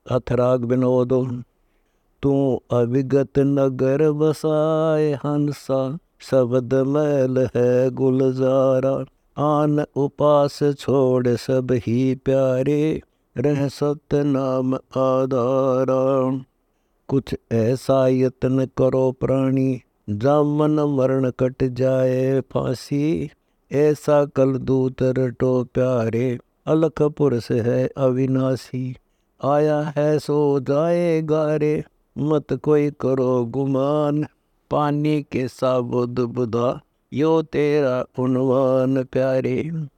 अथराग विनोद। तू अविगत नगर बसाए हंसा, शब्द मैल है गुलजारा। आन उपास छोड़ सब ही प्यारे, रह सत्य नाम आधारा। कुछ ऐसा यत्न करो प्राणी, जामन मरण कट जाए फांसी। ऐसा कल दूत रटो प्यारे, अलख पुरुष है अविनाशी। आया है सो जाएगा रे, मत कोई करो गुमान। पानी के साबुद बुधा, यो तेरा उन्वान प्यारे।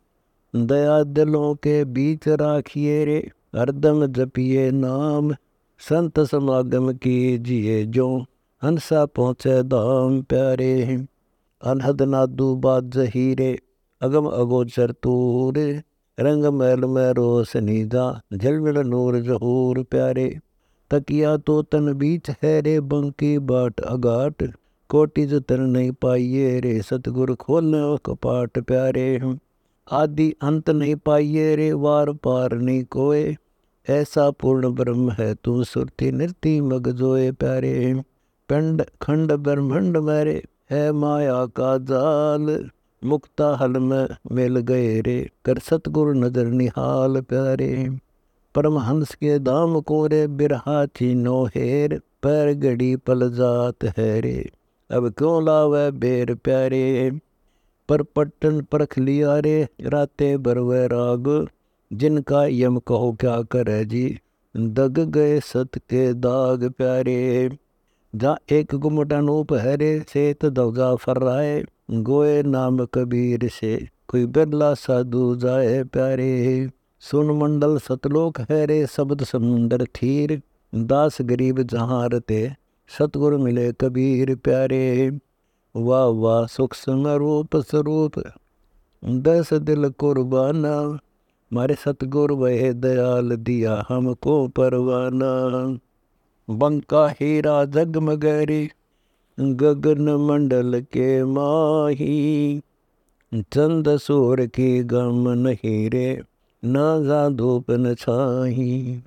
दया दिलों के बीच राखिए रे, हरदम जपिए नाम। संत समागम कीजिए जो, हंसा पहुँचे धाम प्यारे। अनहद नादू बाज हीरे, अगम अगोचर तूर। रंग मैल में रोशनी जा, झलमिल नूर जहूर प्यारे। तकिया तो तन बीच है रे, बंकी बाट अगाट। कोटि जो तर नहीं पाइए रे, सतगुरु खोले कपाट प्यारे। आदि अंत नहीं पाइए रे, वार पार नहीं कोय। ऐसा पूर्ण ब्रह्म है तू, सुरति नृति मग जोए प्यारे। पिंड खंड ब्रह्मंड मेरे, है माया का जाल। मुक्ता हल में मिल गए रे, कर सतगुरु नजर निहाल प्यारे। परमहंस के दाम को रे, बिरहा चीनो हेर। पैर गड़ी पल जात है रे, अब क्यों लावे बेर प्यारे। पर पट्टन परख लिया रे, राते बरवे राग। जिनका यम कहो क्या करे जी, दग गए सत के दाग प्यारे। जा एक गुमट अनूप है रे, सेत दौजा फर्राए। गोए नाम कबीर से, कोई बिरला साधु जाए प्यारे। सुन मंडल सतलोक है रे, शब्द समुंदर थीर। दास गरीब जहाँ रते, सतगुरु मिले कबीर प्यारे। वाह वाह सुख समरूप स्वरूप, दस दिल कुर्बाना। मारे सतगुरु वह दयाल, दिया हमको परवाना। बंका हीरा जगमगरी, गगन मंडल के माही। चंद सूर की गम नहीं रे, ना जा धूप न छाही।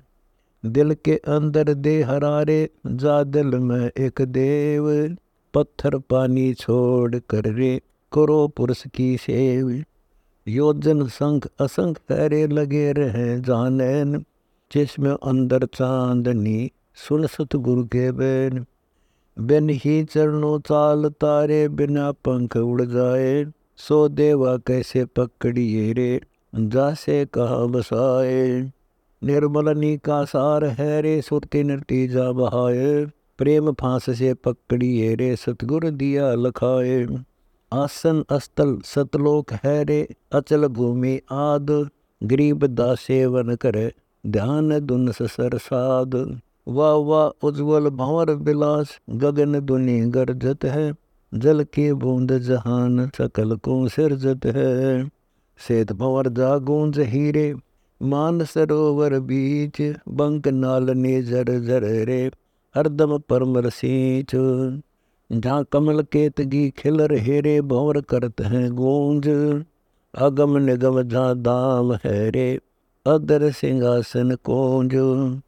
दिल के अंदर दे हरारे, जा दिल में एक देव। पत्थर पानी छोड़ कर रे, करो पुरुष की सेव। योजन संख असंख पैरे, लगे रहे जानैन। जिसमें अंदर चांदनी, सुन सतगुरु के बैन। बिन ही चरणों चाल तारे, बिना पंख उड़ जाए। सो देवा कैसे पकड़िए रे, जासे कहा बसाए। निर्मलनी का सार है रे, सुरति नृति जा बहाए। प्रेम फांस से पकड़िए रे, सतगुरु दिया लखाए। आसन अस्तल सतलोक है रे, अचल भूमि आद। गरीब दास सेवन करे, ध्यान दुन सरसाद। वाह वाह उज्ज्वल भंवर विलास, गगन दुनि गरजत है। जल की बूंद जहान, सकल को सिरजत है। श्वेत भंवर जा गूंज हीरे, मान सरोवर बीच। बंक नाल ने जर जर रे, हरदम परमर सींच। जहाँ कमल केतगी खिल रहे रे, भंवर करत हैं गूंज। अगम निगम जहाँ दाम है रे, अदर सिंहासन कोंज।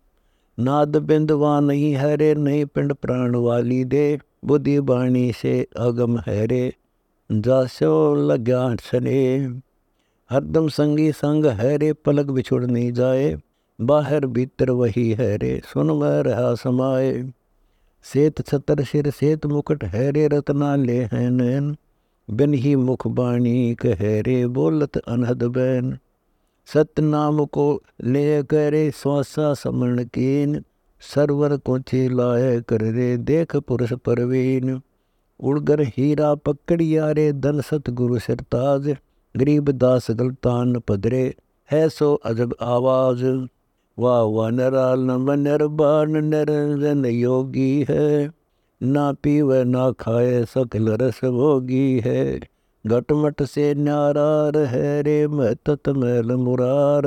नाद बिंदवा नहीं है रे, नहीं पिंड प्राण वाली दे। बुद्धि बाणी से अगम है रे, जासो लग्या सने। हरदम संगी संग है रे, पलक बिछुड़ नहीं जाए। बाहर भीतर वही है रे, सुन मैं रहा समाए। सेत छतर सिर सेत मुकुट है रे, रत्ना ले हैं नैन। बिन ही मुख बाणी कहे रे, बोलत अनहद बैन। सत्य नाम को ले करे, श्वासा समरण कीन। सरवर को चिलाए कर रे, देख पुरुष परवीन। उड़गर हीरा पकड़िया रे, धन सतगुरु सिरताज। गरीब दास गलतान पदरे, है सो अजब आवाज। वाह वाह नरालम निर्बाण, निरंजन योगी है। ना पीवे ना खाए, सकल रस भोगी है। घटमट से न्यारार है रे, मैं तत मैल मुरार।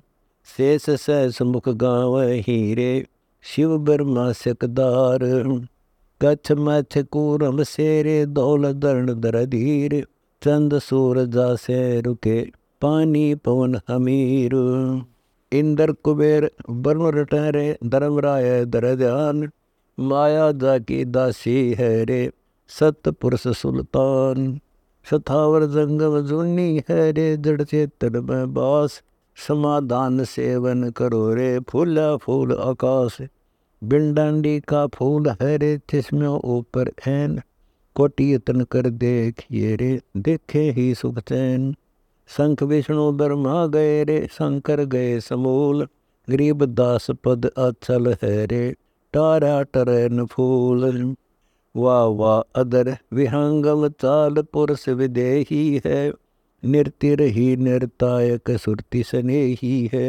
शेष सहस मुख गाँव हीरे, शिव ब्रह्मा सकदार। कच्छ मछ कूरम शेरे, दौल दर्ण दर धीर। चंद सूर जा से रुके, पानी पवन हमीर। इंद्र कुबेर वरुण रटै रे, धर्मराय धर ध्यान, माया जाकी दासी है रे, सतपुरुष सुल्तान। सथावर जंगम जूनी है रे, जड़ चेतन में बास, समाधान सेवन करो रे, फूला फूल आकाश। बिंडांडी का फूल है रे, जिसमें ऊपर ऐन, कोटि यतन कर देखिए रे, देखे ही सुख चैन। शंख विष्णु ब्रह्मा गए रे, शंकर गए समूल, गरीब दास पद अचल है रे, तारा टरन फूल। वाह वाह अदर विहंगम चाल, पुरुष विदेही है, नृत्य ही नृतायक सुरति स्नेही है।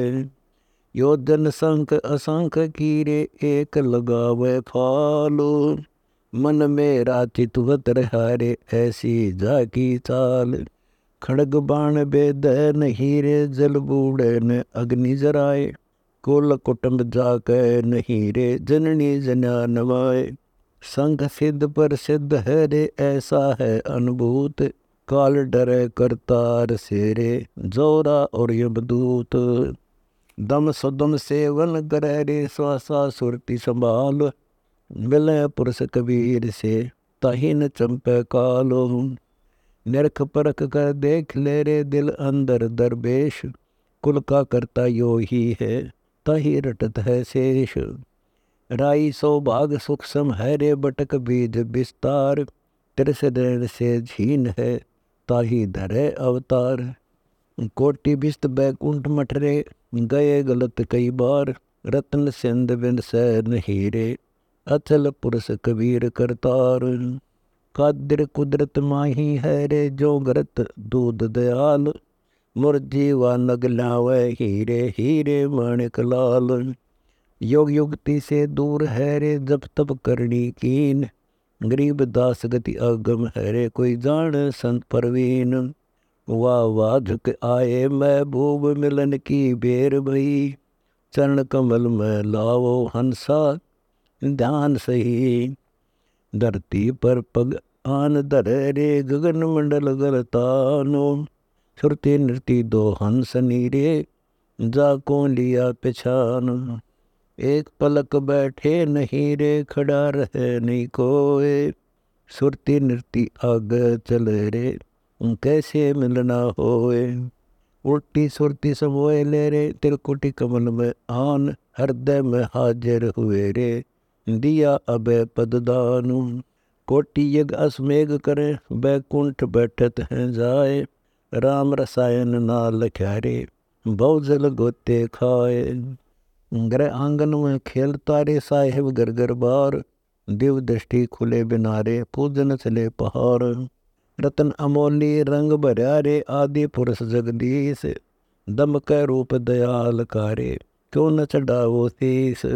योजन संख असंख कीरे, एक लगावे फालो, मन मेरा चितवत हारे, ऐसी जाकी चाल। खड़ग बाण बेद नहीं रे, जल बूढ़े न अग्नि जराए, कुल कुटुंब जाके नहीं रे, जननी जना नवाए। संघ सिद्ध पर सिद्ध है रे, ऐसा है अनुभूत, काल डरे करतार से रे, जोरा और यमदूत। दम सुदम सेवन करे रे, श्वासा सुरति संभाल, मिले पुरुष कबीर से, ताहि न चंपे कालो। निरख परख कर देख ले रे, दिल अंदर दरवेश, कुल का करता यो ही है, ताहि रटत है शेष। राई सौभाग सुख सम है रे, बटक बीज विस्तार, तिरस नैन से झीन है, ताहि धरे अवतार। कोटि बिस्त बैकुंठ मठरे, गए गलत कई बार, रत्न सिंध बिन सै नहीं रे, अचल पुरुष कबीर करतार। कादिर कुदरत माही है रे, जो गरत दूध दयाल, मुरझी व नग लावे हीरे, हीरे माणिक लाल। योग युक्ति से दूर है रे, जब तब करनी कीन, गरीब दास गति अगम है रे, कोई जान संत परवीन। वाह वाह झुक आए महबूब, मिलन की बेर भई, चरण कमल में लावो हंसा, ध्यान सही। धरती पर पग आन धरे रे, गगन मंडल गलतानो, श्रुति नृति दो हंस नीरे, जाको लिया पिछान। एक पलक बैठे नहीं रे, खड़ा रहे नहीं कोय, सुरती नृति आग चले रे, कैसे मिलना होए। उल्टी सुरती समोए ले रे, तिरकुटी कमल में आन, हृदय में हाजिर हुए रे, दिया अभय पददानु। कोटि यज्ञ असमेघ करे, बैकुंठ बैठत हैं जाए, राम रसायन ना लख्यारे, बहुजल गोते खाए। ग्रह आंगन में खेलता रे, साहेब घर घर बार, दिव दृष्टि खुले बिनारे, पूजन चले पहाड़। रतन अमोली रंग भर्या रे, आदि पुरुष जगदीश, दम कै रूप दयाल कारे, क्यों न चढ़ावो शीस।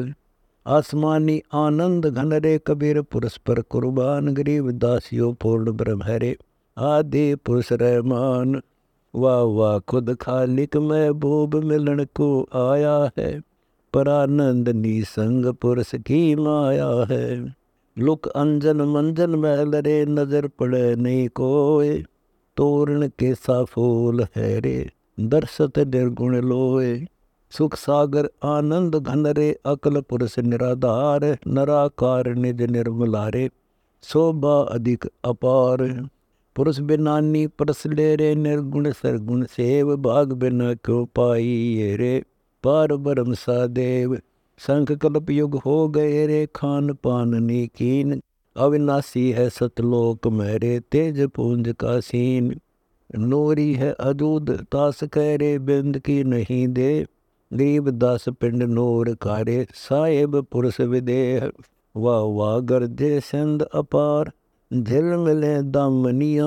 आसमानी आनंद घन रे, कबीर पुरुष पर कुर्बान, गरीब दासियों पूर्ण ब्रह्म हरे, आदि पुरुष रहमान। वाह वाह खुद खालिक महबूब, मिलन को आया है, परानंद निसंग पुरुष की माया है। लुक अंजन मंजन महल रे, नजर पड़े नहीं कोय, तोरण के सा फूल है रे, दर्शत निर्गुण लोए। सुख सागर आनंद घन रे, अकल पुरुष निराधार, नराकार निज निर्मला रे, शोभा अधिक अपार। पुरुष बिनानी परस ले रे, निर्गुण सरगुण सेव, भाग बिना क्यों पाई ये रे, पार ब्रह्म सा देव। शंख कल्प युग हो गए रे, खान पान नीकीन, अविनाशी है सतलोक मेरे, तेज पुंज का सीन। नूरी है अजूद तास कह रे, बिंद की नहीं दे, गरीब दास पिंड नूर कारे, साहेब पुरुष विदेह। वाह वाह गर्जे सिंध अपार, झिल मिले दामनिया,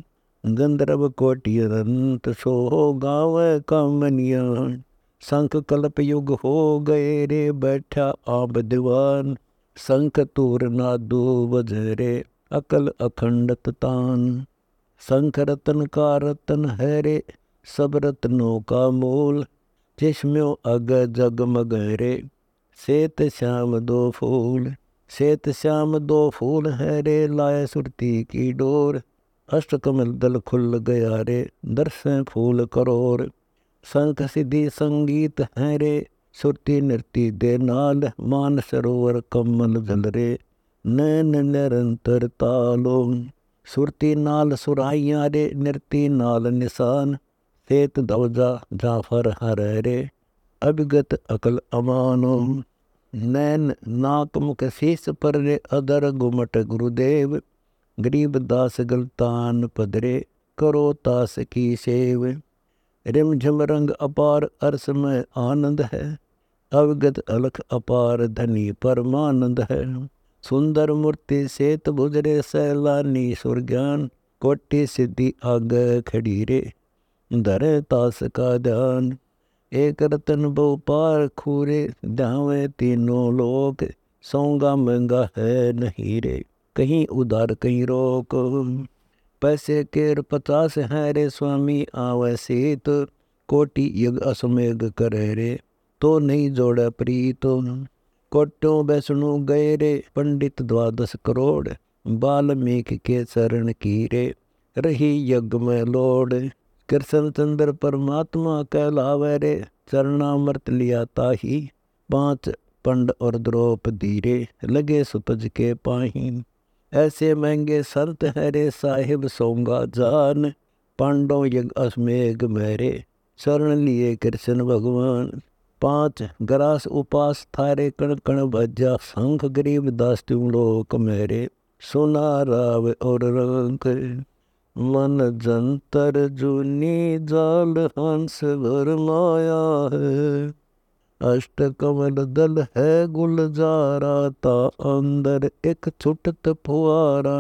गंधर्व कोटि अनंत, सो गावे कामनिया। शंख कल्प युग हो गए रे, बैठा आब दीवान, शंख तूर नादू बजरे, अकल अखंडत तान। शंख रतन का रतन है रे, सब रत्नों का मूल, जिसमें अग जगमग रे, श्वेत श्याम दो फूल। श्वेत श्याम दो फूल है रे, लाए सुरती की डोर, अष्टकमल दल खुल गया रे, दर्शन फूल करोर। संख सिद्धि संगीत है रे, सुरती नृति दे नाल, मान सरोवर कमल जल रे, नैन निरंतर तालो। सुरती नाल सुराइयाँ रे, नृति नाल निशान, सेत दवजा जाफर हर रे, अभिगत अकल अमानो। नैन नाक मुख शीस पर रे, अदर गुमट गुरुदेव, गरीब दास गलतान पदरे, करो तास की सेव। रिम झिम रंग अपार अरस में आनंद है, अवगत अलख अपार धनी परमानंद है। सुंदर मूर्ति सेत भुजरे, सैलानी सुर ज्ञान, कोटि सिद्धि आग खड़ी रे, धरे तास का ध्यान। एक रतन बहु पार खूरे, ध्यावे तीनों लोक, सौंगा महंगा है नहीं रे, कहीं उधार कहीं रोक। पैसे केर 50 है रे, स्वामी आवे सीत, कोटि युग असमेघ करे रे, तो नहीं जोड़े प्रीत। कोटों बैसणु गए रे, पंडित 12 करोड़, वाल्मीकि के चरण की रे, रही यज्ञ में लोड़। कृष्ण चंद्र परमात्मा कहलावे रे, चरणामृत लिया ताही, 5 पंड और द्रौपदी रे, लगे सुतज के पाही। ऐसे महंगे संत है रे, साहिब सोंगा जान, पांडव यज्ञ अश्वमेघ मेरे, शरण लिए कृष्ण भगवान। 5 ग्रास उपास थारे, कण कण भज्या शंख, गरीब दास तुम लोक मेरे, सुना राव और रंक। मन जंतर जूनी जाल, हंस भर माया है, अष्ट कमल दल है गुलजारा, ता अंदर एक छुटत फुआरा,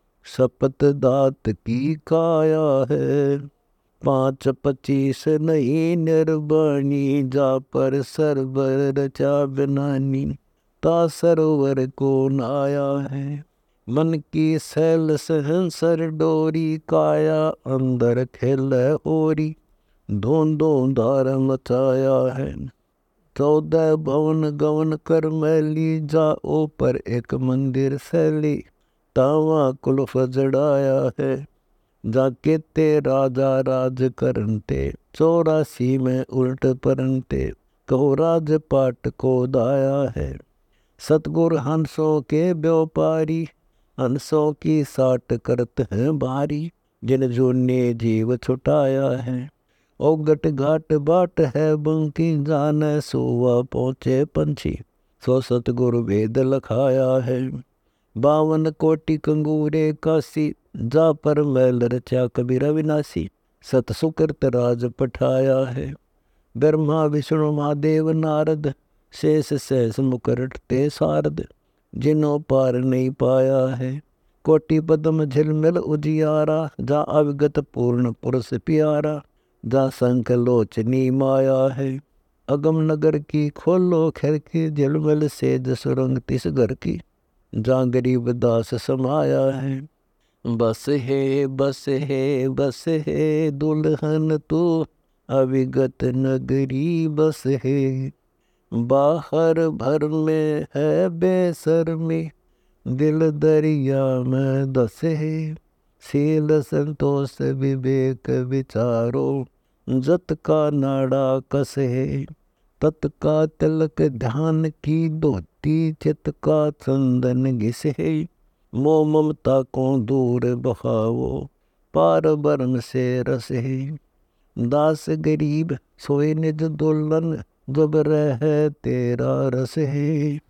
शपथ दात की काया है। 5 25 नहीं निर्वाणी, जा पर सरवर रचा बनानी, ता सरोवर को नाया है। मन की सैल सहंसर डोरी, काया अंदर खेल होरी, धोंधो धार मचाया है। 14 भवन गवन कर मैली, जा ऊपर एक मंदिर शैली, तावा कुलफ जड़ाया है। जाके ते राजा राज करनते, 84 में उल्ट परनते, कहो राज पाट को दाया है। सतगुर हंसों के व्यापारी, हंसों की साट करत हैं भारी, जिन जूने जीव छुटाया है। ओगट घाट बाट है बंकी, जाने सोवा पहुँचे पंछी, सो सतगुरु वेद लखाया है। 52 कोटि कंगूरे काशी, जा पर मैल रचा कबीर अविनाशी, सत सुकृत राज पठाया है। ब्रह्मा विष्णु महादेव नारद, शेष सहस मुकरट ते सारद, जिन्हों पार नहीं पाया है। कोटि पद्म झिलमिल उजियारा, जा अविगत पूर्ण पुरुष प्यारा, जा संख लोचनी माया है। अगम नगर की खोलो खिड़की, झिलमिल सेज सुरंग तिस घर की, जा गरीब दास समाया है। बस है बस है बस है, दुल्हन तू अविगत नगरी बस है, बाहर भर में है बेशर्मी, दिल दरिया में दस है। शील संतोष विवेक विचारो, जत का नाड़ा कस है। तत् का तिलक ध्यान की धोती, चित का चंदन घिस है। मोह ममता को दूर बहावो, पार ब्रह्म से रस है। दास गरीब सोए निज दुल्हन, जब रह तेरा रस है।